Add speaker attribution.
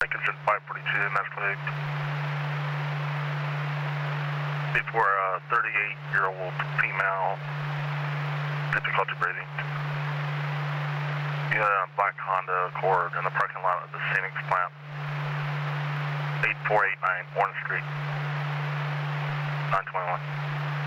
Speaker 1: Lincolnshire 542, mass plate. Before a 38-year-old female, difficulty breathing. You had a black Honda Accord in the parking lot of the Phoenix plant. 8489 Orange Street. 921.